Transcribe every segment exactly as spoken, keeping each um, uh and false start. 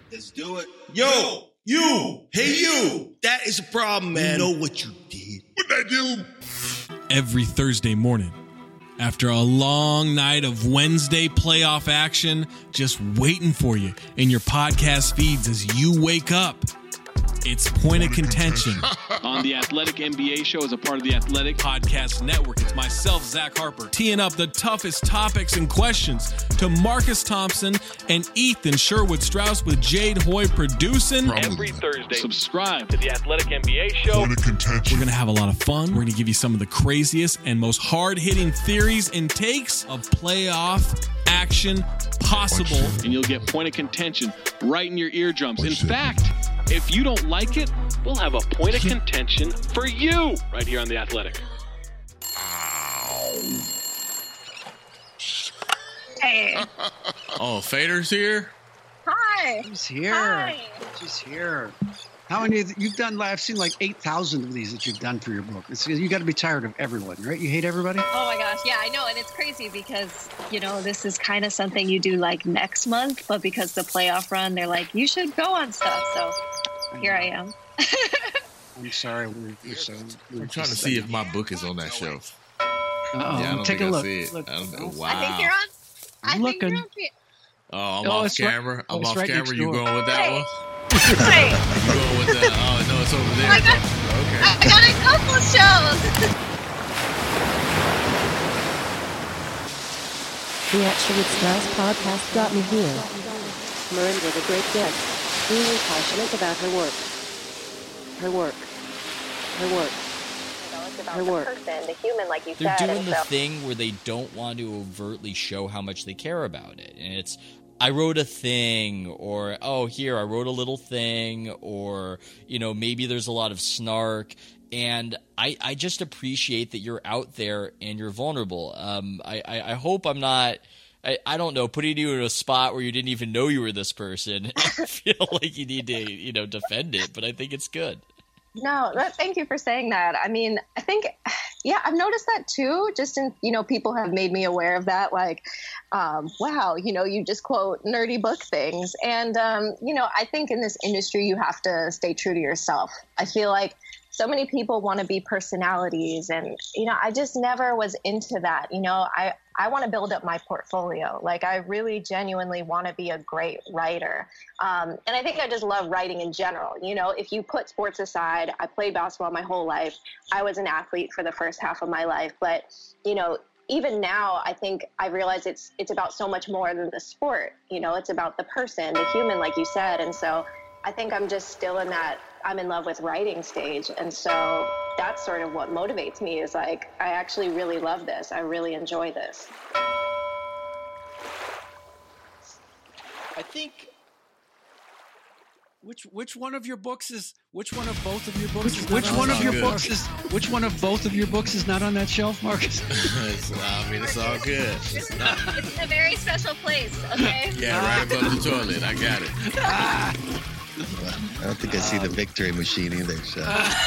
Let's do it. Yo, you. Hey, you. That is a problem, man. You know what you did. What'd I do? Every Thursday morning, after a long night of Wednesday playoff action, just waiting for you in your podcast feeds as you wake up. It's Point of Contention on the Athletic N B A Show as a part of the Athletic Podcast Network. It's myself, Zach Harper, teeing up the toughest topics and questions to Marcus Thompson and Ethan Sherwood-Strauss with Jade Hoy producing. Every Thursday, subscribe to the Athletic N B A Show. Point of Contention. We're going to have a lot of fun. We're going to give you some of the craziest and most hard-hitting theories and takes of playoff action possible. And you'll get Point of Contention right in your eardrums. In fact, if you don't like it, we'll have a point of contention for you right here on The Athletic. Hey. Oh, Fader's here? Hi. She's here. Hi. She's here. How many of you've done? I've seen like eight thousand of these that you've done for your book. It's, you got to be tired of everyone, right? You hate everybody? Oh my gosh. Yeah, I know. And it's crazy because, you know, this is kind of something you do like next month, but because the playoff run, they're like, you should go on stuff. So here I am. I'm sorry. We're, we're so. We're I'm trying to see if my book is on that shelf. Uh-oh. Yeah, I don't Take think a I look. see it. Look. I don't, wow. I think you're on. I I'm think looking. you're on. Oh, I'm Oh, off it's right- camera. oh, I'm it's off right camera. next You door. going with that Hey. one? Hey, You going with that? Oh, no, it's over there. I got- Okay. I got a couple shows. The Actually Strauss podcast got me here. Marin was a great guest, really passionate about her work. Her work. Her work. Her work. The person, the human, like you They're said. doing and the so- thing where they don't want to overtly show how much they care about it. And it's, I wrote a thing, or, oh, here, I wrote a little thing, or, you know, maybe there's a lot of snark. And I, I just appreciate that you're out there and you're vulnerable. Um, I, I, I hope I'm not, I, I don't know, putting you in a spot where you didn't even know you were this person. I feel like you need to, you know, defend it, but I think it's good. No, that, thank you for saying that. I mean, I think, yeah, I've noticed that too. Just in, you know, people have made me aware of that. Like, um, wow, you know, you just quote nerdy book things. And, um, you know, I think in this industry, you have to stay true to yourself. I feel like so many people want to be personalities. And, you know, I just never was into that. You know, I, I want to build up my portfolio. Like, I really genuinely want to be a great writer. Um, and I think I just love writing in general. You know, if you put sports aside, I played basketball my whole life. I was an athlete for the first half of my life. But, you know, even now, I think I realize it's it's about so much more than the sport. You know, it's about the person, the human, like you said. And so I think I'm just still in that I'm in love with writing stage. And so that's sort of what motivates me is like, I actually really love this. I really enjoy this. I think... Which which one of your books is which one of both of your books? Which, not which on one that of your good. books is which one of both of your books is not on that shelf, Marcus? It's, I mean, it's all good. It's a very special place, okay? Yeah, right above the toilet. I got it. Ah. I don't think I see the victory machine either. So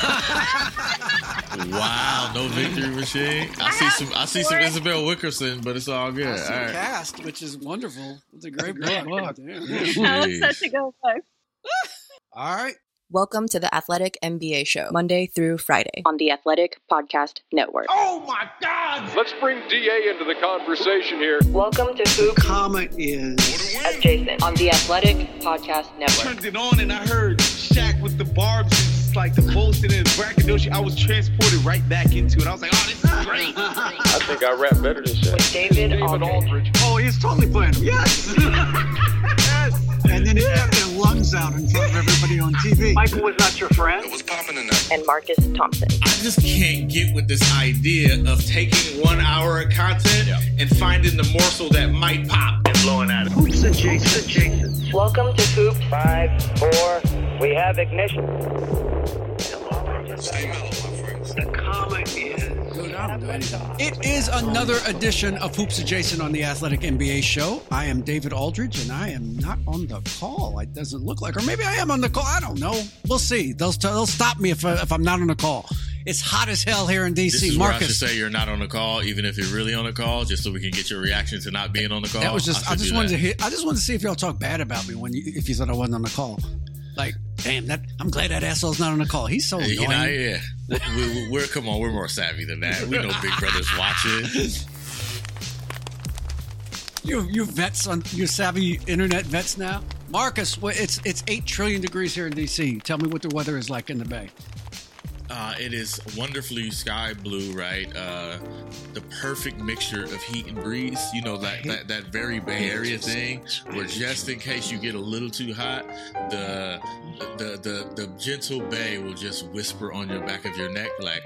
Wow, no victory machine. I, I see have some. I see some four- Isabel Wickerson, but it's all good. All Awesome right. cast, which is wonderful. It's a great book. That was Jeez. such a good book. All right. Welcome to the Athletic N B A Show, Monday through Friday on the Athletic Podcast Network. Let's bring D A into the conversation here. Welcome to Hoop Comment is as Jason on the Athletic Podcast Network. Turned it on and I heard Shaq with the barbs. It's like the bullshit and braggadocio. I was transported right back into it. I was like, oh, this is great. I think I rap better than Shaq. With David David Aldridge. Aldridge. oh, he's totally playing. Yes. Yes. And then he got their lungs out in front of everybody on T V. Michael was not your friend. what's popping in there? And Marcus Thompson. I just can't get with this idea of taking one hour of content and finding the morsel that might pop and blowing at it. Hoops adjacent. adjacent. Welcome to Hoop. Five, four, we have ignition. Stay mellow, my friends. The comment is. It is another edition of Hoops Adjacent on the Athletic N B A Show. I am David Aldridge, and I am not on the call. It doesn't look like, or maybe I am on the call. I don't know. We'll see. They'll they'll stop me if I, if I'm not on the call. It's hot as hell here in D C. This is Marcus, where I should say you're not on the call, even if you're really on the call, just so we can get your reaction to not being on the call. that was just. I, I just wanted to hear. I just wanted to see if y'all talk bad about me when you, if you thought I wasn't on the call. Like, damn, that I'm glad that asshole's not on the call. He's so annoying. You know, yeah. we, we, we're come on, we're more savvy than that. We know Big Brother's watching. You you vets on you savvy internet vets now. Marcus, well, it's it's eight trillion degrees here in D C. Tell me what the weather is like in the Bay. Uh, it is wonderfully sky blue, right? Uh, the perfect mixture of heat and breeze. You know, that, that, that very Bay Area thing where just in case you get a little too hot, the the the, the gentle bay will just whisper on your back of your neck like...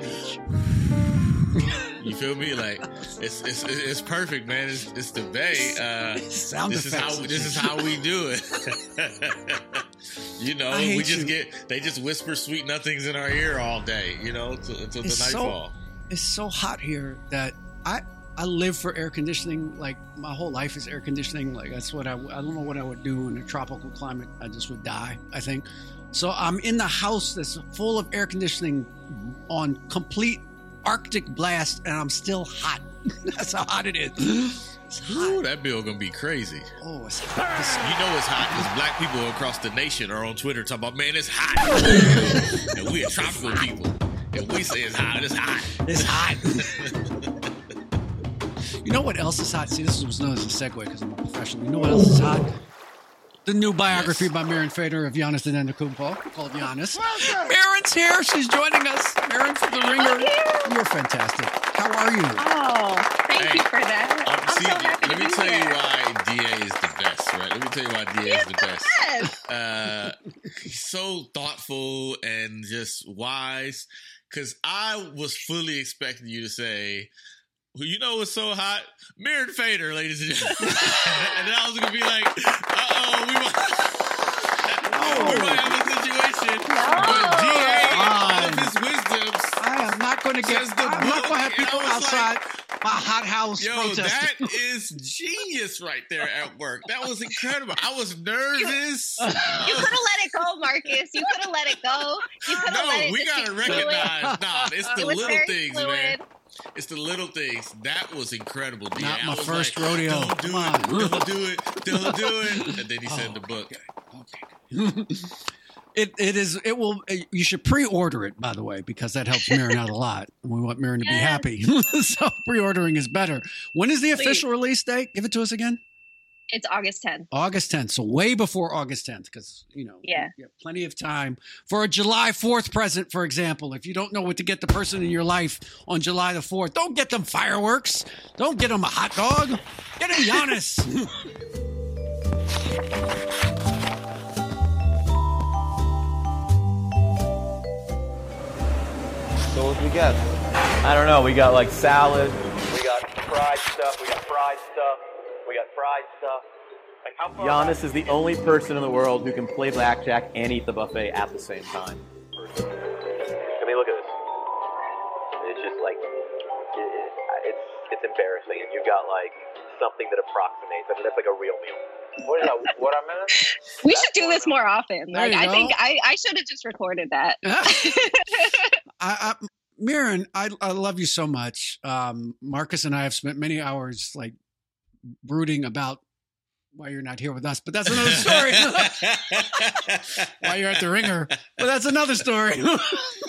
You feel me? Like it's it's it's perfect, man. It's it's the Bay. Uh, Sound this effects. is how this is how we do it. You know, I hate we just you. get they just whisper sweet nothings in our ear all day. You know, until, until the It's nightfall. so it's so hot here that I I live for air conditioning. Like my whole life is air conditioning. Like that's what I I don't know what I would do in a tropical climate. I just would die, I think. So I'm in the house that's full of air conditioning on complete Arctic blast, and I'm still hot. That's how hot it is. It's hot. Ooh, that bill gonna be crazy. Oh, it's hot. It's- You know it's hot because black people across the nation are on Twitter talking about, man, it's hot. And we are tropical people. And we say it's hot, it's hot. It's hot. You know what else is hot? See, this was known as a segue because I'm a professional. You know what else is hot? The new biography Yes. by Miriam Fader of Giannis Antetokounmpo called Giannis. Marin's here. She's joining us. Marin from The Ringer. You're fantastic. How are you? Oh, thank Hey, you for that. Um, I'm see, so happy let to me be tell here. you why D A is the best, right? Let me tell you why D A is the best. Yes. Uh, he's so thoughtful and just wise. Because I was fully expecting you to say, well, you know what's so hot? Miriam Fader, ladies and gentlemen. And then I was going to be like, uh-oh, we might, we might have a situation. But D A, all of his wisdoms, I am not going to get. Says the I'm not book, going to have and I people was outside my hot house yo, protesting. that is genius right there at work. That was incredible. I was nervous. You could have let it go, Marcus. You could have let it go. You could have let No, it we just gotta be fluid. recognize. Nah, it's the It was little very things, fluid. man. It's the little things. That was incredible. D A. Not I my was first like, rodeo. Don't do Come it. on. Don't do it. Don't do it. And then he said the book. It it is it will you should pre-order it, by the way, because that helps Marin out a lot. And we want Marin to be Yes. happy. So pre-ordering is better. When is the Please. official release date? Give it to us again. It's August tenth. August tenth. So way before August tenth, because you know Yeah. you have plenty of time for a July fourth present, for example. If you don't know what to get the person in your life on July the fourth, don't get them fireworks. Don't get them a hot dog. Get them Giannis. So what we got? I don't know. We got like salad. We got fried stuff. We got fried stuff. We got fried stuff. Like how far Giannis is the only person in the world who can play blackjack and eat the buffet at the same time. I mean, look at this. It's just like it, it, it's it's embarrassing, and you've got like something that approximates. I mean, that's like a real meal. What is that? What a minute? We should do this more often. There Like you I go. think I, I should have just recorded that. I, I, Marin, I, I love you so much. Um, Marcus and I have spent many hours like brooding about why you're not here with us, but that's another story. Why you're at the Ringer, but that's another story. You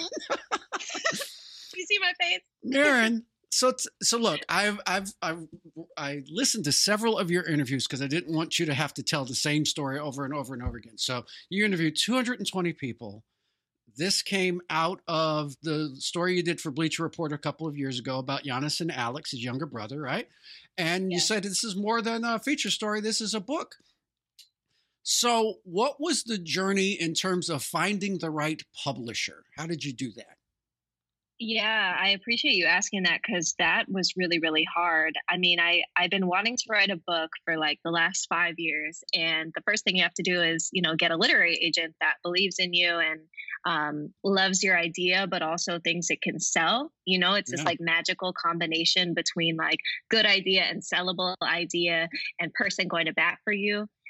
see my face? Marin, so t- so look, I've I've I've I listened to several of your interviews because I didn't want you to have to tell the same story over and over and over again. So you interviewed two hundred twenty people. This came out of the story you did for Bleacher Report a couple of years ago about Giannis and Alex, his younger brother, right? And you Yeah. said this is more than a feature story. This is a book. So what was the journey in terms of finding the right publisher? How did you do that? Yeah, I appreciate you asking that because that was really, really hard. I mean, I, I've been wanting to write a book for like the last five years. And the first thing you have to do is, you know, get a literary agent that believes in you and um, loves your idea, but also thinks it can sell. You know, it's this Yeah. like magical combination between like good idea and sellable idea and person going to bat for you.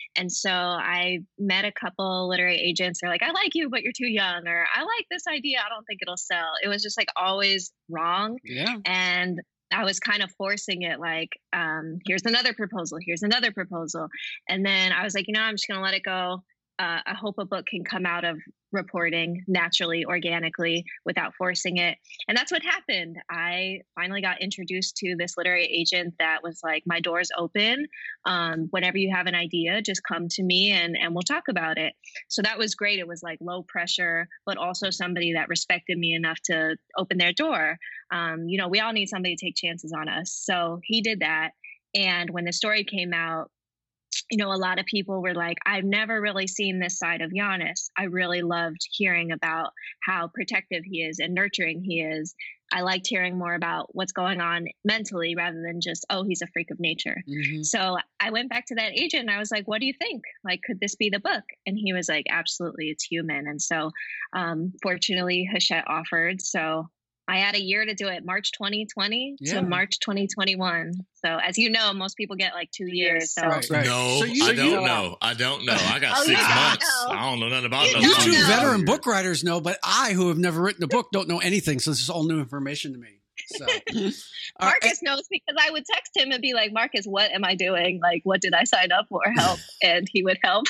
And so I met a couple literary agents. They're like, I like you, but you're too young, or I like this idea, I don't think it'll sell. It was just like always wrong. Yeah. And I was kind of forcing it, like, um, here's another proposal, here's another proposal. And then I was like, you know, I'm just going to let it go. Uh, I hope a book can come out of reporting naturally, organically, without forcing it. And that's what happened. I finally got introduced to this literary agent that was like, my door's open. Um, whenever you have an idea, just come to me and, and we'll talk about it. So that was great. It was like low pressure, but also somebody that respected me enough to open their door. Um, you know, we all need somebody to take chances on us. So he did that. And when the story came out, you know, a lot of people were like, I've never really seen this side of Giannis. I really loved hearing about how protective he is and nurturing he is. I liked hearing more about what's going on mentally rather than just, oh, he's a freak of nature. Mm-hmm. So I went back to that agent and I was like, what do you think? Like, could this be the book? And he was like, absolutely, it's human. And so um, fortunately, Hachette offered. So I had a year to do it, March twenty twenty Yeah. to March twenty twenty-one. So as you know, most people get like two years. So Right, right. No, So you- I so don't you- know. I don't know. I got Oh, six you don't months. know. I don't know nothing about You no You don't two know. veteran book writers know, but I, who have never written a book, don't know anything. So this is all new information to me. So, uh, Marcus knows because I would text him and be like, Marcus, what am I doing? Like, what did I sign up for? Help. And he would help.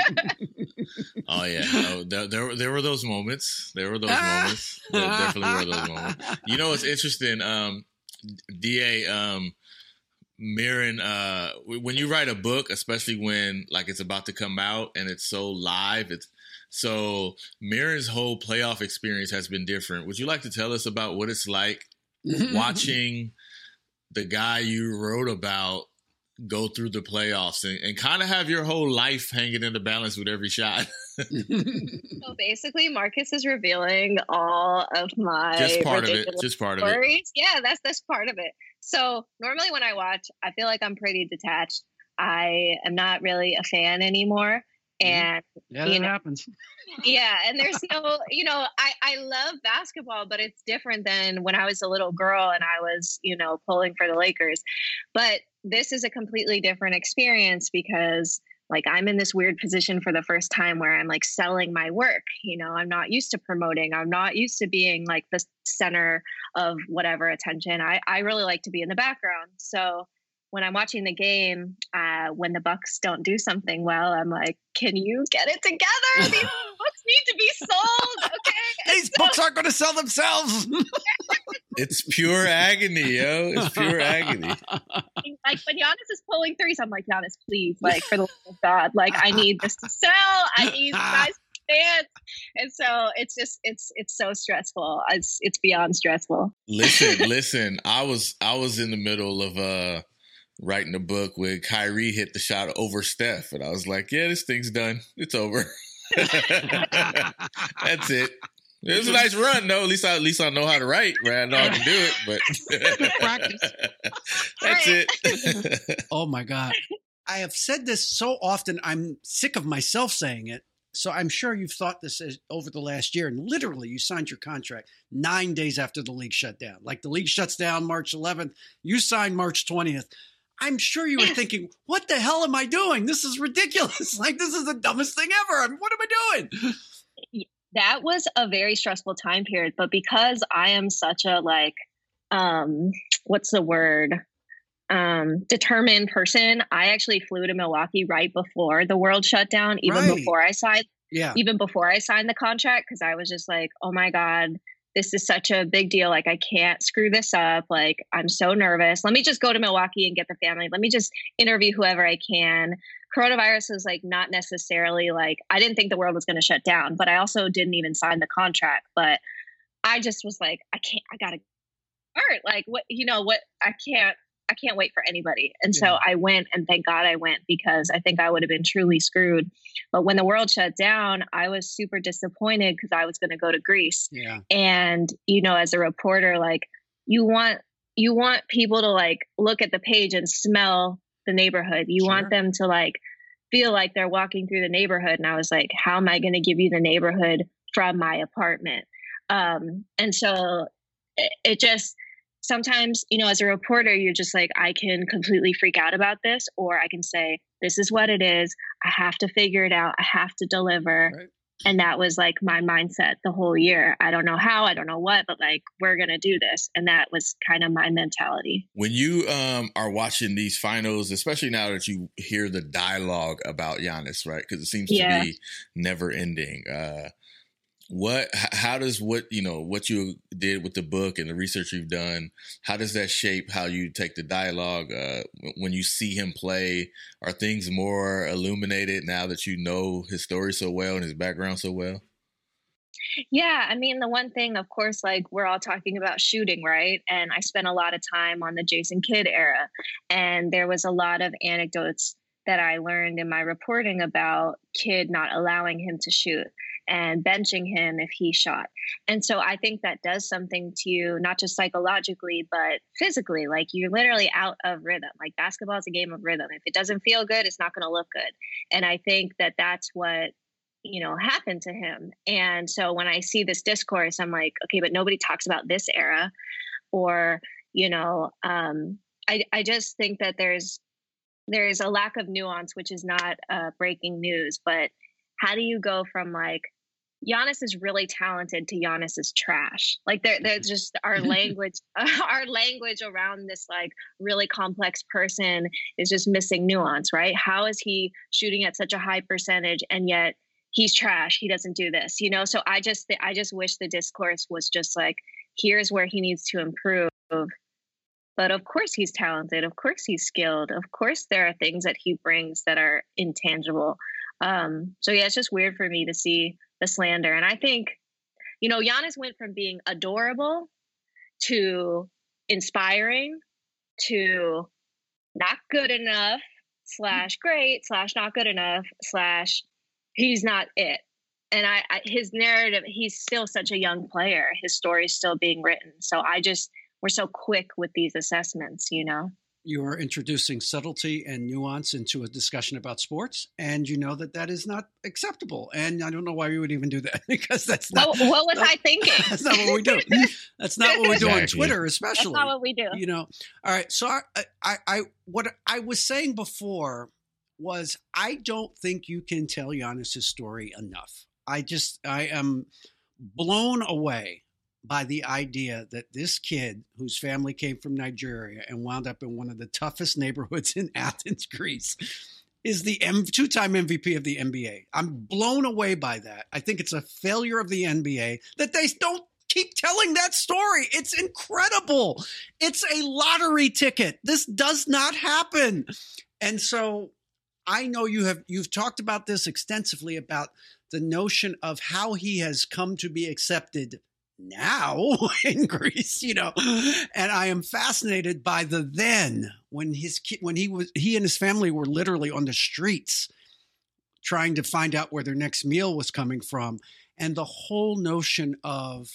Oh yeah, oh, there, there there were those moments. There were those moments. There definitely were those moments. You know, it's interesting. Um, D A, um, Mirren, uh, when you write a book, especially when like it's about to come out and it's so live, it's so Mirren's whole playoff experience has been different. Would you like to tell us about what it's like watching the guy you wrote about go through the playoffs and, and kind of have your whole life hanging in the balance with every shot? So basically, Marcus is revealing all of my Just part of it. ridiculous Just part of it. stories. Yeah, that's that's part of it. So normally when I watch, I feel like I'm pretty detached. I am not really a fan anymore. And yeah, you that know, happens. yeah, and there's no, you know, I, I love basketball, but it's different than when I was a little girl and I was, you know, pulling for the Lakers. But this is a completely different experience because like I'm in this weird position for the first time where I'm like selling my work. You know, I'm not used to promoting. I'm not used to being like the center of whatever attention. I, I really like to be in the background. So when I'm watching the game, uh, when the Bucks don't do something well, I'm like, can you get it together? These books need to be sold. Okay. These books aren't going to sell themselves. It's pure agony, yo. It's pure agony. Like when Giannis is pulling threes, I'm like, Giannis, please, like for the love of God, like I need this to sell. I need guys to dance. And so it's just, it's, it's so stressful. It's, it's beyond stressful. Listen, listen. I was, I was in the middle of uh writing a book when Kyrie hit the shot over Steph, and I was like, yeah, this thing's done. It's over. That's it. It was a nice run, though. At least I, at least I know how to write. Right? I know how to do it, but Practice. That's it. Oh my God. I have said this so often, I'm sick of myself saying it. So I'm sure you've thought this as, over the last year, and literally you signed your contract nine days after the league shut down. Like the league shuts down March eleventh, you signed March twentieth. I'm sure you were thinking, what the hell am I doing? This is ridiculous. Like, this is the dumbest thing ever. I mean, what am I doing? That was a very stressful time period, but because I am such a like, um, what's the word? Um, determined person, I actually flew to Milwaukee right before the world shut down, even Right. before I signed, Yeah. even before I signed the contract, because I was just like, oh my God, this is such a big deal. Like, I can't screw this up. Like, I'm so nervous. Let me just go to Milwaukee and get the family. Let me just interview whoever I can. Coronavirus is like not necessarily like, I didn't think the world was going to shut down, but I also didn't even sign the contract. But I just was like, I can't, I gotta start. Like, what, you know, what, I can't, I can't wait for anybody. And so Yeah. I went, and thank God I went, because I think I would have been truly screwed. But when the world shut down, I was super disappointed because I was going to go to Greece. Yeah. And, you know, as a reporter, like you want, you want people to like look at the page and smell the neighborhood. You Sure. want them to like feel like they're walking through the neighborhood. And I was like, how am I going to give you the neighborhood from my apartment? Um, and so it, it just, sometimes, you know, as a reporter, you're just like, I can completely freak out about this, or I can say, this is what it is. I have to figure it out. I have to deliver. Right. And that was like my mindset the whole year. I don't know how, I don't know what, but like, we're going to do this. And that was kind of my mentality. When you um, are watching these finals, especially now that you hear the dialogue about Giannis, right? Because it seems Yeah. to be never ending. Uh, what, h- how does what, you know, what you did with the book and the research you've done, how does that shape how you take the dialogue? Uh, when you see him play, are things more illuminated now that you know his story so well and his background so well? Yeah, I mean, the one thing, of course, like we're all talking about shooting, right? And I spent a lot of time on the Jason Kidd era, and there was a lot of anecdotes that I learned in my reporting about Kidd not allowing him to shoot and benching him if he shot. And so I think that does something to you, not just psychologically, but physically. Like, you're literally out of rhythm. Like, basketball is a game of rhythm. If it doesn't feel good, it's not going to look good. And I think that that's what, you know, happened to him. And so when I see this discourse, I'm like, okay, but nobody talks about this era. Or, you know, um, I, I just think that there's, there's a lack of nuance, which is not uh, breaking news. But how do you go from like, Giannis is really talented to Giannis is trash? Like, they're, they're just our language, our language around this like really complex person is just missing nuance, right? How is he shooting at such a high percentage and yet he's trash? He doesn't do this, you know? So I just, I just wish the discourse was just like, here's where he needs to improve. But of course he's talented. Of course he's skilled. Of course there are things that he brings that are intangible. Um, so yeah, it's just weird for me to see the slander. And I think, you know, Giannis went from being adorable to inspiring to not good enough slash great slash not good enough slash he's not it. And I, I his narrative, he's still such a young player. His story is still being written. So I just, we're so quick with these assessments, you know? You are introducing subtlety and nuance into a discussion about sports, and you know that that is not acceptable. And I don't know why we would even do that, because that's not. What, what was not, I thinking? That's not what we do. That's not what we do on Twitter, especially. That's not what we do. You know. All right. So I, I, I, what I was saying before was, I don't think you can tell Giannis's story enough. I just, I am blown away by the idea that this kid, whose family came from Nigeria and wound up in one of the toughest neighborhoods in Athens, Greece, is the M- two-time M V P of the N B A. I'm blown away by that. I think it's a failure of the N B A that they don't keep telling that story. It's incredible. It's a lottery ticket. This does not happen. And so I know you have, you've talked about this extensively, about the notion of how he has come to be accepted now in Greece, you know, and I am fascinated by the then, when his kid, when he was, he and his family were literally on the streets trying to find out where their next meal was coming from. And the whole notion of,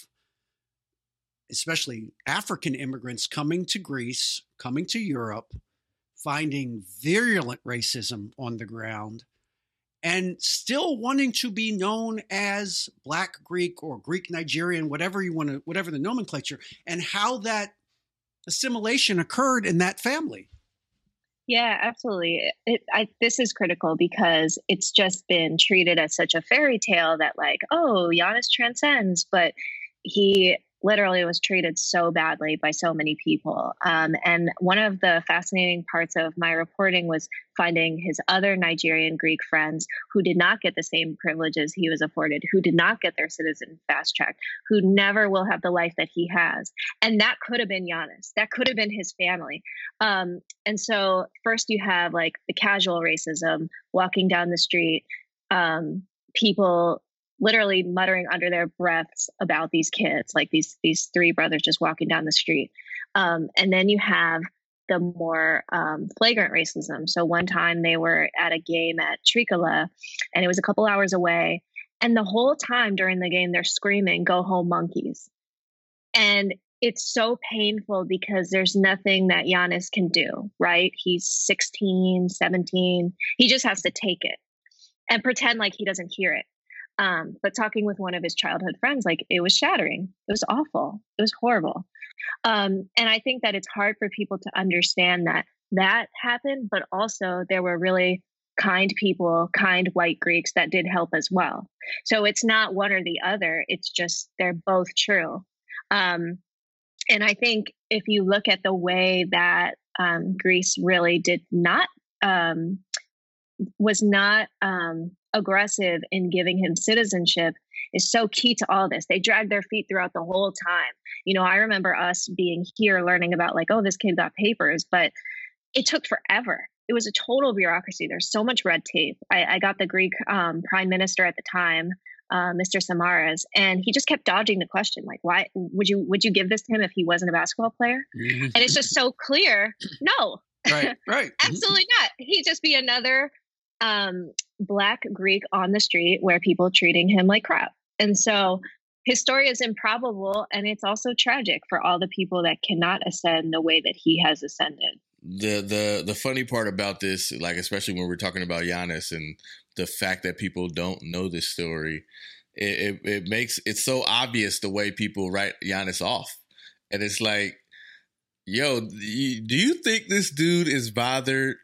especially African immigrants coming to Greece, coming to Europe, finding virulent racism on the ground, and still wanting to be known as Black Greek or Greek Nigerian, whatever you want to, whatever the nomenclature, and how that assimilation occurred in that family. Yeah, absolutely. It, I, this is critical because it's just been treated as such a fairy tale that like, oh, Giannis transcends, but he literally was treated so badly by so many people. Um, and one of the fascinating parts of my reporting was finding his other Nigerian Greek friends who did not get the same privileges he was afforded, who did not get their citizen fast track, who never will have the life that he has. And that could have been Giannis. That could have been his family. Um, and so first you have like the casual racism, walking down the street, um, people literally muttering under their breaths about these kids, like these these three brothers just walking down the street. Um, and then you have the more um, flagrant racism. So one time they were at a game at Trikala, and it was a couple hours away. And the whole time during the game, they're screaming, "Go home, monkeys." And it's so painful because there's nothing that Giannis can do, right? He's sixteen, seventeen. He just has to take it and pretend like he doesn't hear it. Um, but talking with one of his childhood friends, like it was shattering. It was awful. It was horrible. Um, and I think that it's hard for people to understand that that happened, but also there were really kind people, kind white Greeks that did help as well. So it's not one or the other. It's just they're both true. Um, and I think if you look at the way that um, Greece really did not, um, was not um, aggressive in giving him citizenship is so key to all this. They dragged their feet throughout the whole time. You know, I remember us being here learning about like, oh, this kid got papers, but it took forever. It was a total bureaucracy. There's so much red tape. I, I got the Greek um, prime minister at the time, uh, Mister Samaras, and he just kept dodging the question. Like, why would you would you give this to him if he wasn't a basketball player? Mm-hmm. And it's just so clear. No, right, right, absolutely not. He'd just be another um, Black Greek on the street where people treating him like crap. And so his story is improbable, and it's also tragic for all the people that cannot ascend the way that he has ascended. The the the funny part about this, like especially when we're talking about Giannis and the fact that people don't know this story, it, it, it makes it so obvious the way people write Giannis off. And it's like, yo, do you think this dude is bothered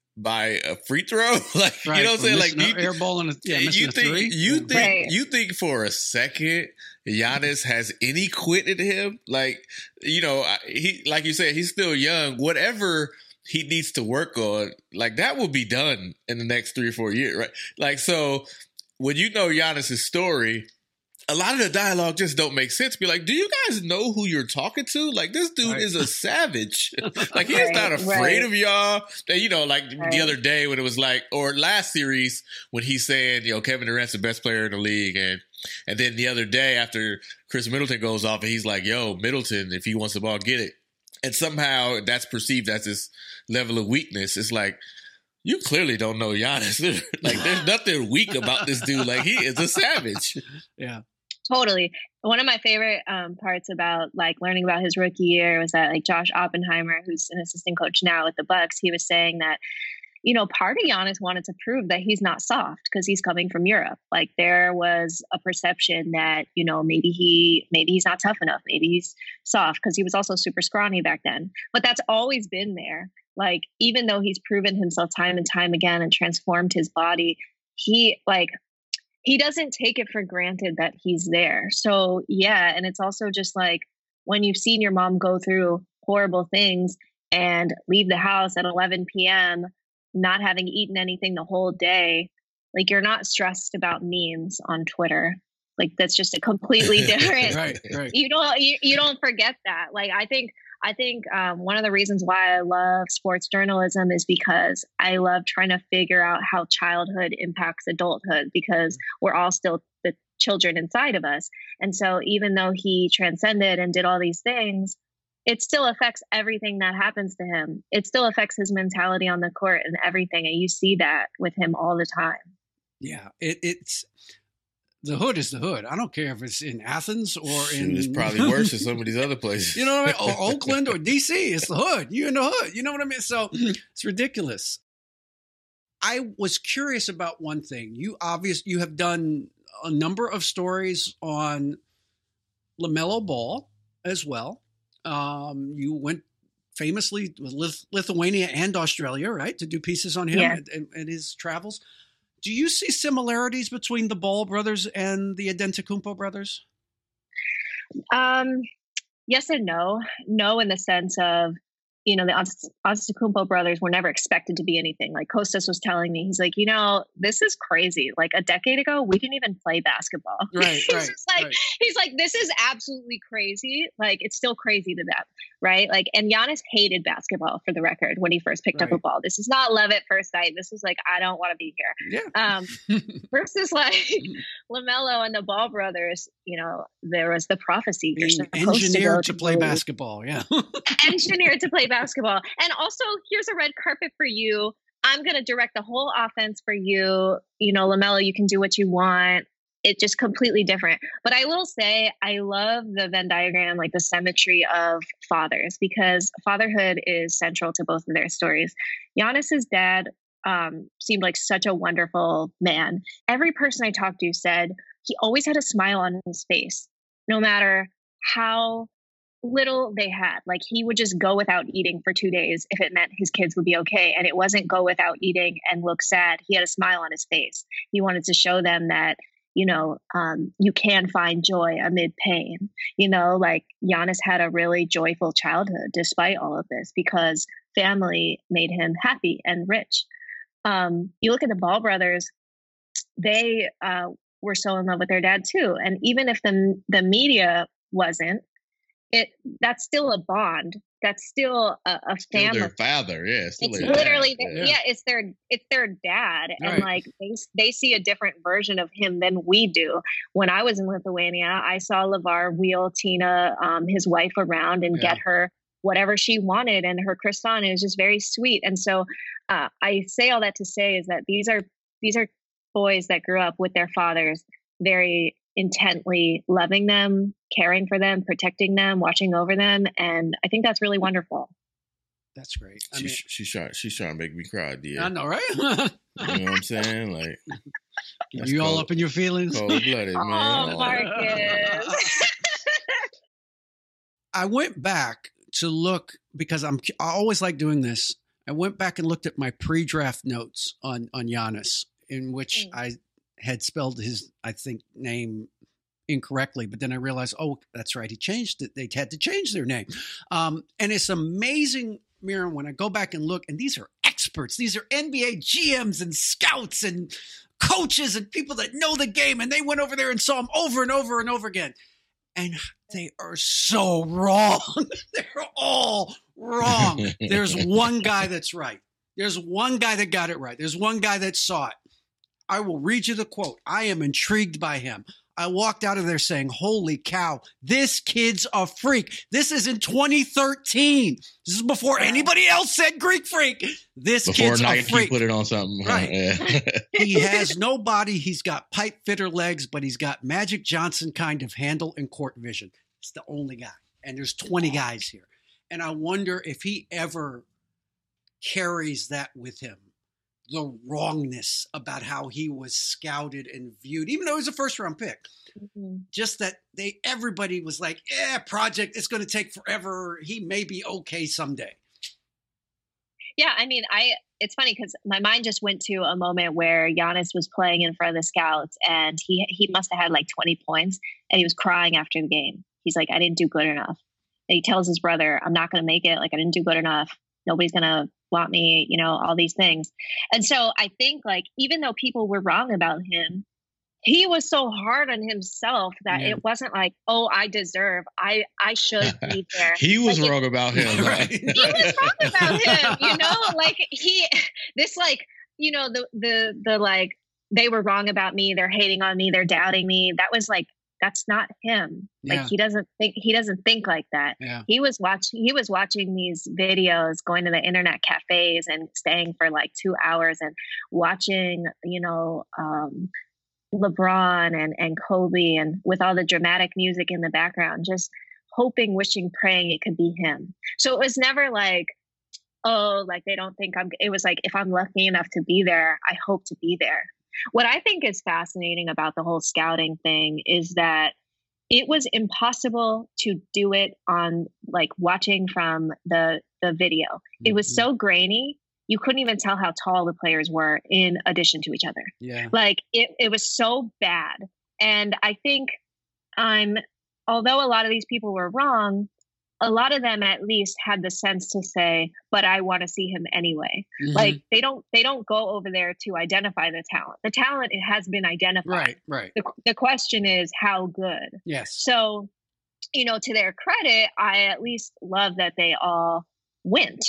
by a free throw? Like, right. You know what I'm saying? Like, you, air ball and a, yeah, you think three. you yeah. think Right. you think for a second Giannis has any quit in him? Like, you know, he like you said, he's still young. Whatever he needs to work on, like that will be done in the next three or four years, right? Like, so when you know Giannis's story, a lot of the dialogue just don't make sense. Be like, do you guys know who you're talking to? Like, this dude right. is a savage. Like, he's right, not afraid right. of y'all. And, you know, like right. the other day when it was like, or last series when he's saying, you know, Kevin Durant's the best player in the league. And and then the other day after Chris Middleton goes off and he's like, yo, Middleton, if he wants the ball, get it. And somehow that's perceived as this level of weakness. It's like, you clearly don't know Giannis. Like, there's nothing weak about this dude. Like, he is a savage. Yeah. Totally. One of my favorite um, parts about like learning about his rookie year was that like Josh Oppenheimer, who's an assistant coach now with the Bucks, he was saying that, you know, part of Giannis wanted to prove that he's not soft because he's coming from Europe. Like there was a perception that, you know, maybe he maybe he's not tough enough. Maybe he's soft because he was also super scrawny back then. But that's always been there. Like, even though he's proven himself time and time again and transformed his body, he like he doesn't take it for granted that he's there. So, yeah. And it's also just like when you've seen your mom go through horrible things and leave the house at eleven p.m., not having eaten anything the whole day, like you're not stressed about memes on Twitter. Like that's just a completely different, right, right. You don't, you, you don't forget that. Like, I think, I think um, one of the reasons why I love sports journalism is because I love trying to figure out how childhood impacts adulthood, because we're all still the children inside of us. And so even though he transcended and did all these things, it still affects everything that happens to him. It still affects his mentality on the court and everything. And you see that with him all the time. Yeah, it, it's the hood is the hood. I don't care if it's in Athens or in. It's probably worse in some of these other places. You know what I mean? Or Oakland or D C. It's the hood. You're in the hood. You know what I mean? So it's ridiculous. I was curious about one thing. You obvious you have done a number of stories on LaMelo Ball as well. Um, you went famously with Lith- Lithuania and Australia, right, to do pieces on him yeah. and, and, and his travels. Do you see similarities between the Ball brothers and the Antetokounmpo brothers? Um, yes and no. No, in the sense of, you know, the Antetokounmpo brothers were never expected to be anything. Like Kostas was telling me, he's like, you know, this is crazy. Like a decade ago, we didn't even play basketball. Right, he's right, just like, right. He's like, this is absolutely crazy. Like, it's still crazy to them, right? Like, and Giannis hated basketball, for the record, when he first picked right. up a ball. This is not love at first sight. This was like, I don't want to be here. Yeah. Um, versus like LaMelo and the Ball brothers, you know, there was the prophecy. You're Being engineered to, to play play basketball. Yeah. engineered to play basketball. And also, here's a red carpet for you. I'm going to direct the whole offense for you. You know, LaMelo, you can do what you want. It's just completely different. But I will say, I love the Venn diagram, like the symmetry of fathers, because fatherhood is central to both of their stories. Giannis's dad um, seemed like such a wonderful man. Every person I talked to said he always had a smile on his face, no matter how little they had. Like, he would just go without eating for two days if it meant his kids would be okay. And it wasn't go without eating and look sad. He had a smile on his face. He wanted to show them that, you know, um, you can find joy amid pain. You know, like Giannis had a really joyful childhood despite all of this because family made him happy and rich. Um, you look at the Ball brothers, they uh, were so in love with their dad too. And even if the the media wasn't, it that's still a bond. That's still a, a family. Still their father, yeah. Still It's their literally, dad. their, yeah. it's their it's their dad, and Right. like they they see a different version of him than we do. When I was in Lithuania, I saw LeVar wheel Tina, um, his wife, around and Yeah. get her whatever she wanted, and her croissant. It was just very sweet. And so, uh, I say all that to say is that these are these are boys that grew up with their fathers, very intently loving them, caring for them, protecting them, watching over them, and I think that's really wonderful. That's great. I She, mean, she's trying. She's trying to make me cry, dear. I know, right? You know what I'm saying? Like, that's you all cold- up in your feelings? Cold-blooded, man. Oh, Marcus. I went back to look because I'm I always like doing this. I went back and looked at my pre-draft notes on on Giannis, in which I had spelled his I think name incorrectly, but then I realized, oh, that's right, he changed it. They had to change their name, um, and it's amazing, Miriam, when I go back and look, and these are experts. These are N B A G Ms and scouts and coaches and people that know the game, and they went over there and saw him over and over and over again. And they are so wrong. They're all wrong. There's one guy that's right. There's one guy that got it right. There's one guy that saw it. I will read you the quote. I am intrigued by him. I walked out of there saying, holy cow, this kid's a freak. This is in twenty thirteen. This is before anybody else said Greek freak. This Before kid's a Nike freak. put it on something. Right. Yeah. He has no body. He's got pipe fitter legs, but he's got Magic Johnson kind of handle and court vision. It's the only guy. And there's twenty guys here. And I wonder if he ever carries that with him. The wrongness about how he was scouted and viewed, even though he was a first round pick. Mm-hmm. Just that they, everybody was like, yeah, project, it's going to take forever. He may be okay someday. Yeah, I mean, I it's funny because my mind just went to a moment where Giannis was playing in front of the scouts, and he he must have had like twenty points, and he was crying after the game. He's like, I didn't do good enough. And he tells his brother, I'm not going to make it. Like, I didn't do good enough. Nobody's going to want me, you know, all these things. And so I think, like, even though people were wrong about him, he was so hard on himself that Yeah. it wasn't like, oh, I deserve, I I should be there. He was Like, it- wrong about him. Right? he was wrong about him, you know, like he, this, like, you know, the, the, the, like, they were wrong about me. They're hating on me. They're doubting me. That was like, that's not him. Yeah. Like, he doesn't think, he doesn't think like that. Yeah. He was watching, he was watching these videos, going to the internet cafes and staying for like two hours and watching, you know, um, LeBron and, and Kobe, and with all the dramatic music in the background, just hoping, wishing, praying it could be him. So it was never like, oh, like they don't think I'm, it was like, if I'm lucky enough to be there, I hope to be there. What I think is fascinating about the whole scouting thing is that it was impossible to do it on, like, watching from the, the video. It was so grainy. You couldn't even tell how tall the players were in addition to each other. Yeah. Like, it, it was so bad. And I think I'm, although a lot of these people were wrong, a lot of them at least had the sense to say, but I want to see him anyway. Mhm. Like, they don't, they don't go over there to identify the talent. The talent, it has been identified. Right, right. The, the question is how good. Yes. So, you know, to their credit, I at least love that they all went.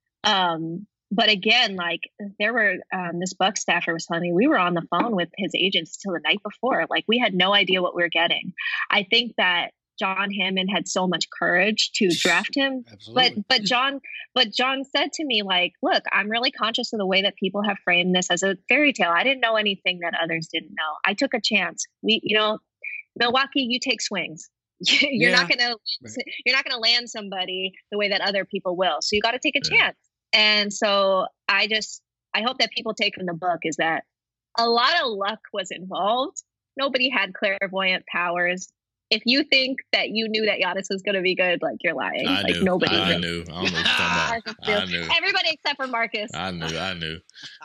Um, but again, like, there were, um, this Buck staffer was telling me, we were on the phone with his agents till the night before. Like, we had no idea what we were getting. I think that John Hammond had so much courage to draft him. Absolutely. But but John but John said to me, like, look, I'm really conscious of the way that people have framed this as a fairy tale. I didn't know anything that others didn't know. I took a chance. We, you know, Milwaukee, you take swings. You're Yeah. not gonna you're not gonna land somebody the way that other people will. So you got to take a chance. And so I just I hope that people take from the book is that a lot of luck was involved. Nobody had clairvoyant powers. If you think that you knew that Giannis was going to be good, like you're lying. I like knew. nobody I knew. knew. I don't know what you're talking about. I knew. Everybody except for Marcus. I knew. I knew.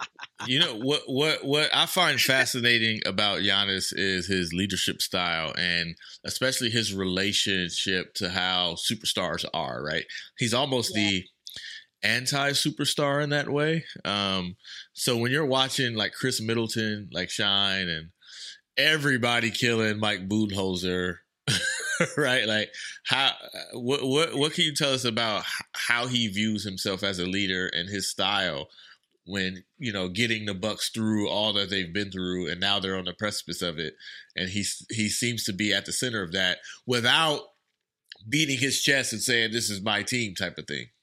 You know what? What? What I find fascinating about Giannis is his leadership style, and especially his relationship to how superstars are. Right? He's almost yeah. the anti-superstar in that way. Um, so when you're watching like Chris Middleton, like shine, and everybody killing Mike Budenholzer. Right, like how what what what can you tell us about how he views himself as a leader and his style when, you know, getting the Bucks through all that they've been through and now they're on the precipice of it, and he he seems to be at the center of that without beating his chest and saying this is my team type of thing.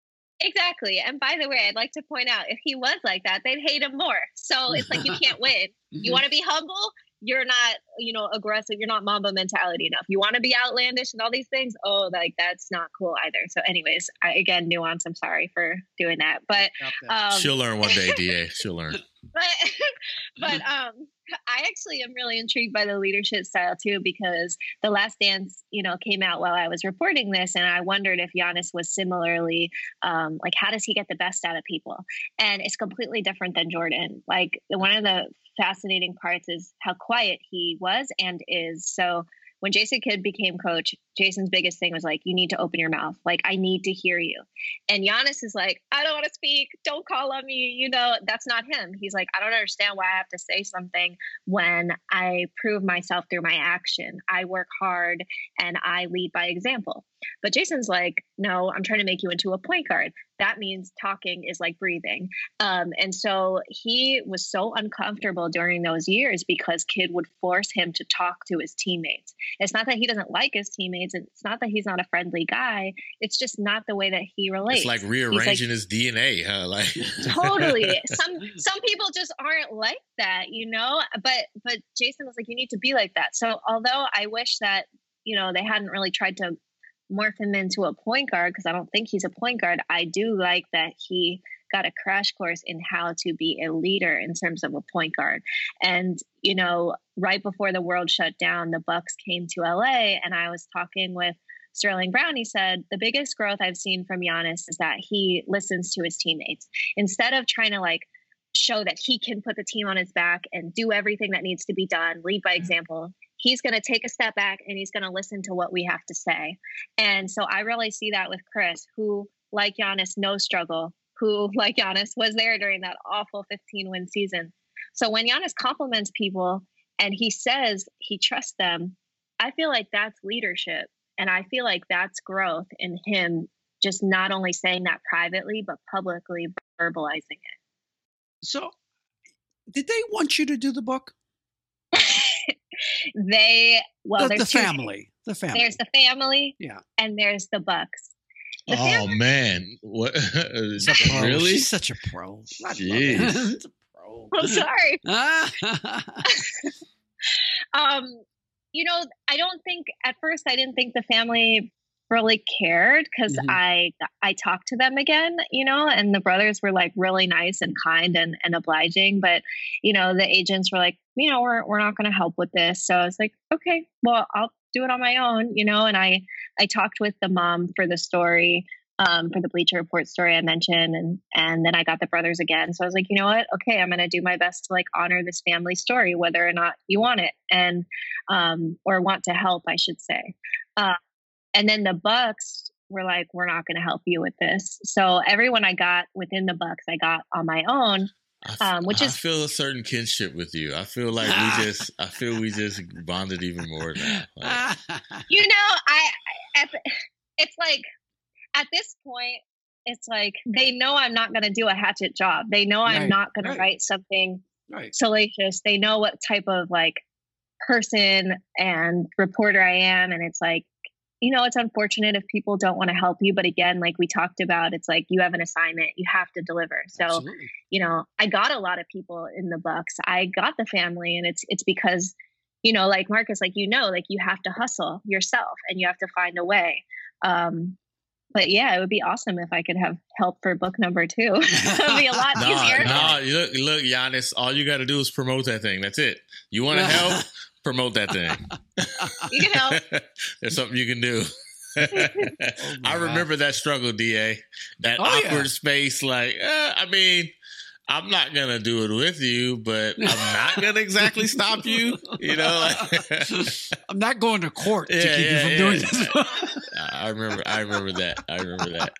Exactly. And by the way, I'd like to point out, if he was like that, they'd hate him more. So it's like you can't win. You want to be humble? You're not, you know, aggressive. You're not Mamba mentality enough. You want to be outlandish and all these things. Oh, like that's not cool either. So anyways, I, again, nuance. I'm sorry for doing that, but um, she'll learn one day, D A. She'll learn. But, but um, I actually am really intrigued by the leadership style too, because The Last Dance, you know, came out while I was reporting this, and I wondered if Giannis was similarly, um, like, how does he get the best out of people? And it's completely different than Jordan. Like, one of the fascinating parts is how quiet he was and is. So when Jason Kidd became coach, Jason's biggest thing was like, you need to open your mouth. Like, I need to hear you. And Giannis is like, I don't want to speak. Don't call on me. You know, that's not him. He's like, I don't understand why I have to say something when I prove myself through my action. I work hard and I lead by example. But Jason's like, no, I'm trying to make you into a point guard. That means talking is like breathing. Um, and so he was so uncomfortable during those years because Kidd would force him to talk to his teammates. It's not that he doesn't like his teammates. It's not that he's not a friendly guy. It's just not the way that he relates. It's like rearranging like, his D N A, huh? Like totally. Some some people just aren't like that, you know. But but Jason was like, you need to be like that. So although I wish that, you know, they hadn't really tried to morph him into a point guard, because I don't think he's a point guard, I do like that he got a crash course in how to be a leader in terms of a point guard. And, you know, right before the world shut down, the Bucks came to L A, and I was talking with Sterling Brown. He said, the biggest growth I've seen from Giannis is that he listens to his teammates. Instead of trying to like show that he can put the team on his back and do everything that needs to be done, lead by example, he's going to take a step back and he's going to listen to what we have to say. And so I really see that with Chris, who, like Giannis, knows struggle, who, like Giannis, was there during that awful fifteen-win season. So when Giannis compliments people and he says he trusts them, I feel like that's leadership. And I feel like that's growth in him, just not only saying that privately, but publicly verbalizing it. So did they want you to do the book? They, well, the, there's the two family, things. the family. There's the family, yeah, and there's the Bucks. The oh family, man, what? She's a pro. Really? She's such a pro. Jeez. It's a pro. I'm sorry. um, you know, I don't think at first I didn't think the family really cared, because mm-hmm. I I talked to them again, you know, and the brothers were like really nice and kind and, and obliging, but you know, the agents were like, you know, we're we're not going to help with this. So I was like, okay, well, I'll do it on my own, you know. And I I talked with the mom for the story, um, for the Bleacher Report story I mentioned, and and then I got the brothers again. So I was like, you know what, okay, I'm going to do my best to like honor this family story, whether or not you want it, and um, or want to help, I should say. Uh, And then the Bucks were like, we're not going to help you with this. So everyone I got within the Bucks, I got on my own, um, which I is. I feel a certain kinship with you. I feel like we just, I feel we just bonded even more now. Like, you know, I, at the, it's like at this point, it's like they know I'm not going to do a hatchet job. They know I'm right, not going right. to write something right. salacious. They know what type of like person and reporter I am. And it's like, you know, it's unfortunate if people don't want to help you. But again, like we talked about, it's like you have an assignment, you have to deliver. So, Absolutely. you know, I got a lot of people in the Bucks. I got the family, and it's it's because, you know, like Marcus, like, you know, like you have to hustle yourself and you have to find a way. Um, but yeah, it would be awesome if I could have help for book number two. It would be a lot no, easier. No, look, look, Giannis, all you got to do is promote that thing. That's it. You want to help? Promote that thing. You can help. There's something you can do. oh I remember God. that struggle, D A. That oh, awkward yeah. space. Like, eh, I mean, I'm not gonna do it with you, but I'm not gonna exactly stop you. You know, like, I'm not going to court to yeah, keep yeah, you from yeah. doing this. I remember. I remember that. I remember that.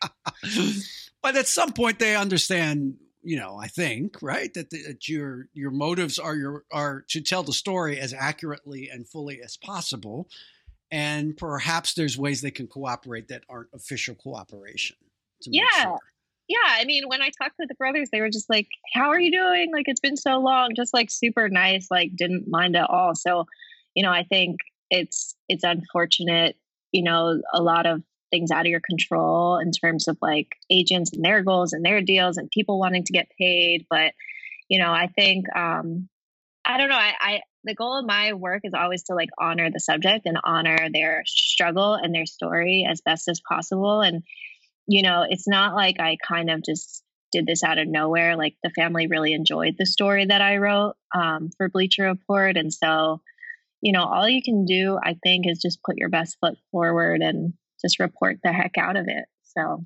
But at some point, they understand. You know, I think, right, that, the, that your your motives are your are to tell the story as accurately and fully as possible, and perhaps there's ways they can cooperate that aren't official cooperation. Yeah, sure. yeah. I mean, when I talked to the brothers, they were just like, "How are you doing? Like, it's been so long." Just like super nice, like didn't mind at all. So, you know, I think it's it's unfortunate. You know, a lot of things out of your control in terms of like agents and their goals and their deals and people wanting to get paid. But, you know, I think, um, I don't know. I, I, the goal of my work is always to like honor the subject and honor their struggle and their story as best as possible. And, you know, it's not like I kind of just did this out of nowhere. Like the family really enjoyed the story that I wrote, um, for Bleacher Report. And so, you know, all you can do, I think, is just put your best foot forward and just report the heck out of it. So,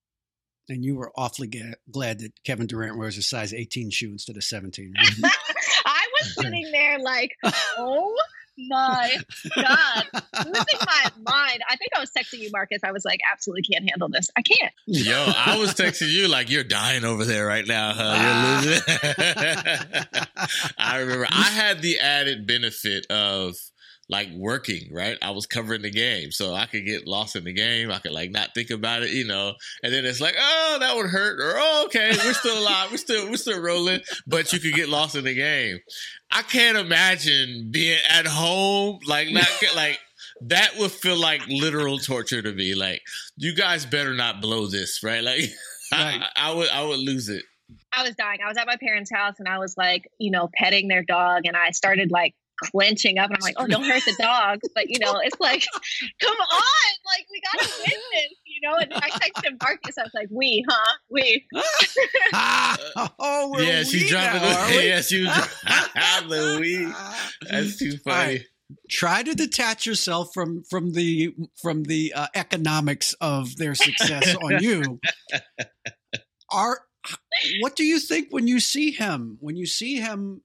and you were awfully ga- glad that Kevin Durant wears a size eighteen shoe instead of seventeen. Right? I was sitting there like, oh my God, losing my mind. I think I was texting you, Marcus. I was like, absolutely can't handle this. I can't. Yo, I was texting you like, you're dying over there right now, huh? You're losing. I remember I had the added benefit of like working, right? I was covering the game, so I could get lost in the game. I could like not think about it, you know. And then it's like, oh, that would hurt, or oh, okay, we're still alive, we're still we're still rolling. But you could get lost in the game. I can't imagine being at home, like not like that would feel like literal torture to me. Like, you guys better not blow this, right? Like, right. I, I would I would lose it. I was dying. I was at my parents' house, and I was like, you know, petting their dog, and I started like clenching up, and I'm like, oh, don't hurt the dog. But, you know, it's like, come on, like, we gotta win this, you know. And I texted Marcus, I was like, we, huh? We. oh, we're yeah, she's dropping now, the, yeah, she was dropping the we. That's too funny. Right. Try to detach yourself from from the from the uh, economics of their success on you. Are what do you think when you see him? When you see him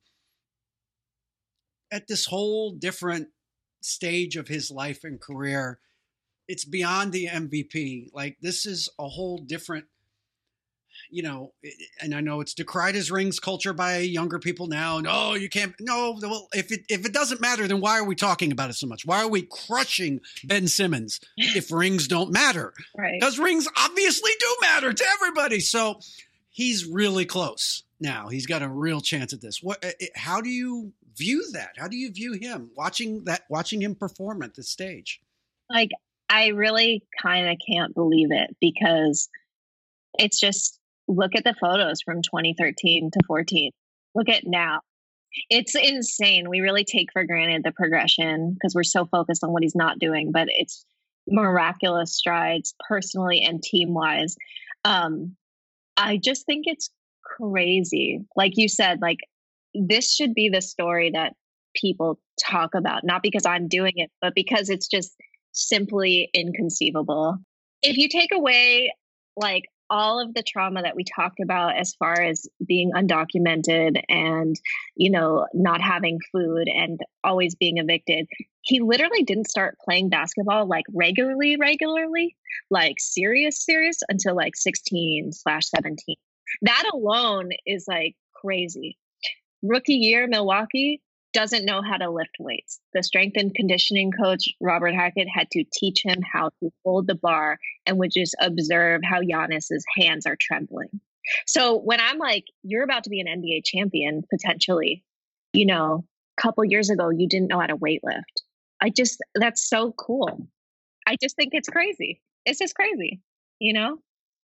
at this whole different stage of his life and career, it's beyond the M V P. Like, this is a whole different, you know, and I know it's decried as rings culture by younger people now. No, you can't. No, well, if it, if it doesn't matter, then why are we talking about it so much? Why are we crushing Ben Simmons if rings don't matter? Right. Because rings obviously do matter to everybody. So he's really close now. He's got a real chance at this. What? How do you view that? How do you view him watching that, watching him perform at this stage? Like, I really kind of can't believe it, because it's just, look at the photos from twenty thirteen to fourteen. Look at now. It's insane. We really take for granted the progression because we're so focused on what he's not doing, but it's miraculous strides personally and team wise. Um, I just think it's crazy. Like you said, like, this should be the story that people talk about, not because I'm doing it, but because it's just simply inconceivable. If you take away like all of the trauma that we talked about as far as being undocumented and, you know, not having food and always being evicted, he literally didn't start playing basketball like regularly, regularly, like serious, serious until like sixteen slash seventeen. That alone is like crazy. Rookie year, Milwaukee doesn't know how to lift weights. The strength and conditioning coach, Robert Hackett, had to teach him how to hold the bar and would just observe how Giannis's hands are trembling. So when I'm like, you're about to be an N B A champion, potentially, you know, a couple years ago, you didn't know how to weight lift. I just, that's so cool. I just think it's crazy. It's just crazy, you know?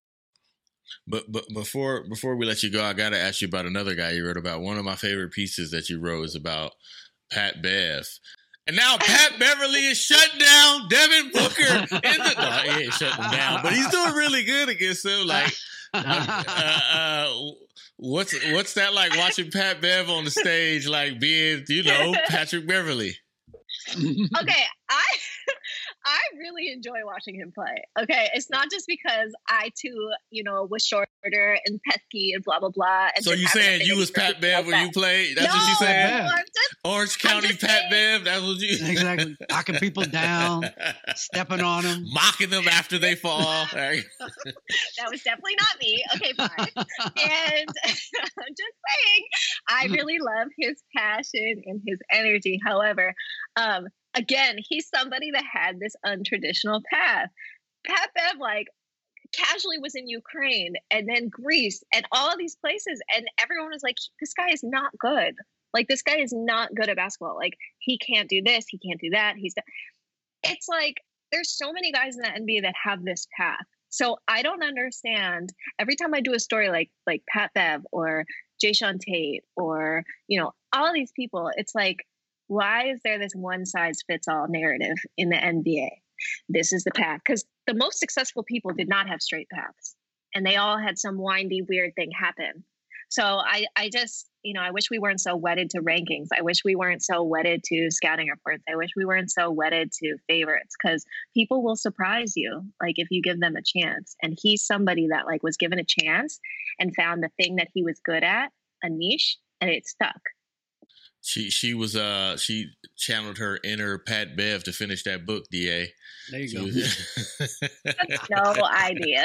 But but before before we let you go, I got to ask you about another guy you wrote about. One of my favorite pieces that you wrote is about Pat Bev. And now Pat Beverly is shutting down Devin Booker. In the, no, he ain't shutting him down, but he's doing really good against him. Like, uh, uh, what's what's that like watching Pat Bev on the stage, like being, you know, Patrick Beverly? Okay, I I really enjoy watching him play. Okay, it's not just because I too, you know, was shorter and pesky and blah blah blah. And so you saying you was Pat Bev when you played? That's no, what you saying? Just, Orange County Pat saying. Bev. That's what you exactly knocking people down, stepping on them, mocking them after they fall. Right? That was definitely not me. Okay, fine. And I'm just saying, I really love his passion and his energy. However, um, again, he's somebody that had this untraditional path. Pat Bev, like, casually was in Ukraine and then Greece and all of these places, and everyone was like, this guy is not good. Like, this guy is not good at basketball. Like, he can't do this, he can't do that. He's it's like there's so many guys in the N B A that have this path. So I don't understand. Every time I do a story like like Pat Bev or Jayshawn Tate or, you know, all of these people, it's like, why is there this one size fits all narrative in the N B A? This is the path. Because the most successful people did not have straight paths, and they all had some windy, weird thing happen. So I, I just, you know, I wish we weren't so wedded to rankings. I wish we weren't so wedded to scouting reports. I wish we weren't so wedded to favorites, because people will surprise you, like, if you give them a chance. And he's somebody that, like, was given a chance and found the thing that he was good at, a niche, and it stuck. She she was uh she channeled her inner Pat Bev to finish that book, D A. There you she go. Was, no idea.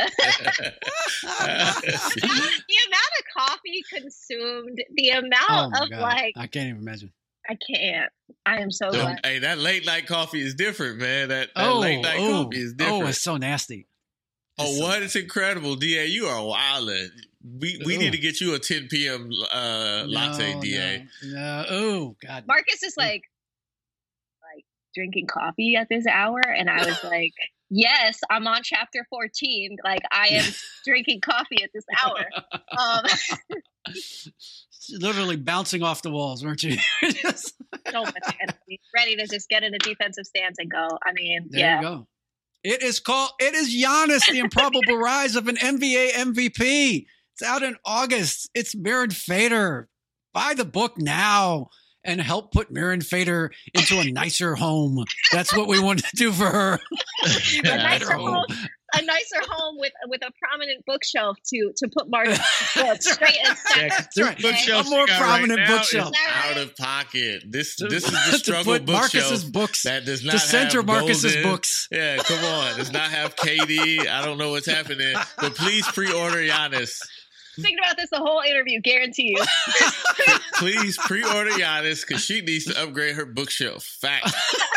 the amount of coffee consumed, the amount oh of God. like I can't even imagine. I can't. I am so glad. Hey, that late night coffee is different, man. That, that oh, late night oh, coffee is different. Oh, it's so nasty. Oh, It's what? so- It's incredible, D A. You are wildin'. We we Ooh. need to get you a ten p.m. Uh, latte, no, D A. No, no. Oh God. Marcus is like like drinking coffee at this hour, and I was like, yes, I'm on chapter fourteen. Like, I am drinking coffee at this hour. Um, Literally bouncing off the walls, weren't you? Just- so much energy, ready to just get in a defensive stance and go. I mean, there yeah. you go. It is called. It is Giannis, the improbable rise of an N B A M V P. It's out in August. It's Maren Fader. Buy the book now and help put Maren Fader into a nicer home. That's what we want to do for her. a nicer home, a nicer home with with a prominent bookshelf to to put Marcus books straight and center. That's right. Bookshelf A more she got prominent right now bookshelf. is out of pocket. This To- this is the to struggle put bookshelf Marcus's books- that does not to center have Marcus's golden- books. Yeah, come on. Does not have K D. I don't know what's happening, but please pre-order Giannis. Thinking about this the whole interview, guarantee you. Please pre-order Giannis because she needs to upgrade her bookshelf. Fact.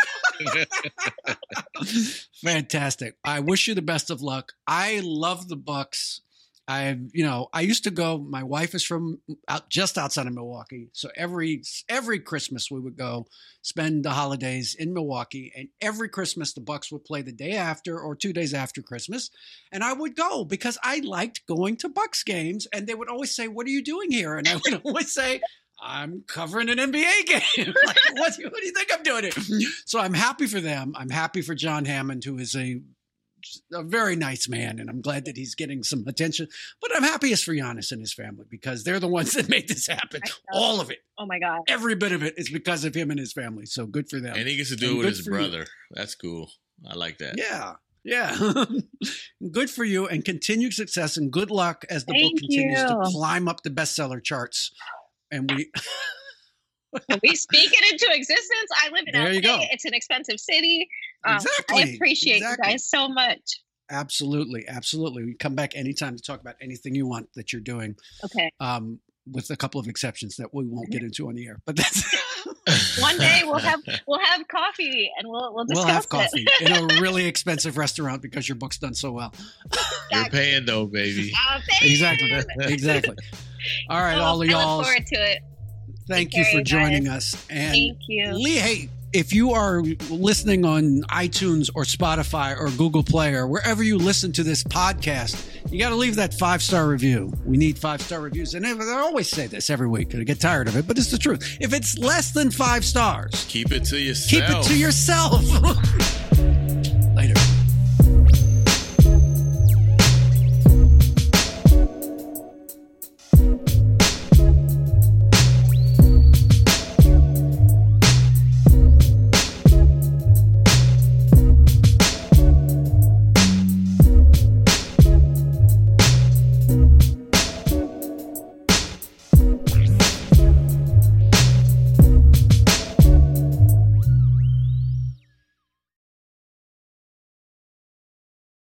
Fantastic. I wish you the best of luck. I love the Bucks. I, you know, I used to go. My wife is from out just outside of Milwaukee, so every every Christmas we would go spend the holidays in Milwaukee, and every Christmas the Bucks would play the day after or two days after Christmas, and I would go because I liked going to Bucks games, and they would always say, "What are you doing here?" And I would always say, I'm covering an N B A game. Like, what, what do you think I'm doing here? So I'm happy for them. I'm happy for John Hammond, who is a a very nice man, and I'm glad that he's getting some attention. But I'm happiest for Giannis and his family because they're the ones that made this happen. All of it. Oh my God. Every bit of it is because of him and his family. So good for them. And he gets to do And it with good his for you. brother. That's cool. I like that. Yeah. Yeah. Good for you, and continued success, and good luck as the Thank book continues you. to climb up the bestseller charts. And we we speak it into existence. I live in There L A. you go. It's an expensive city. Um, Exactly. I appreciate Exactly. you guys so much. Absolutely. Absolutely. We come back anytime to talk about anything you want that you're doing. Okay. Um, with a couple of exceptions that we won't get into on the air, but that's One day we'll have we'll have coffee and we'll we'll discuss we'll have coffee it. in a really expensive restaurant because your book's done so well. You're paying though, baby. Uh, thank Exactly. you. Exactly. All right, Oh, all of I y'all. look forward to it. Thank Take you care, for you joining guys. us. And Thank you. Lee, hey, if you are listening on iTunes or Spotify or Google Play or wherever you listen to this podcast, you got to leave that five-star review. We need five-star reviews. And I always say this every week, and I get tired of it, but it's the truth. If it's less than five stars, keep it to yourself. Keep it to yourself.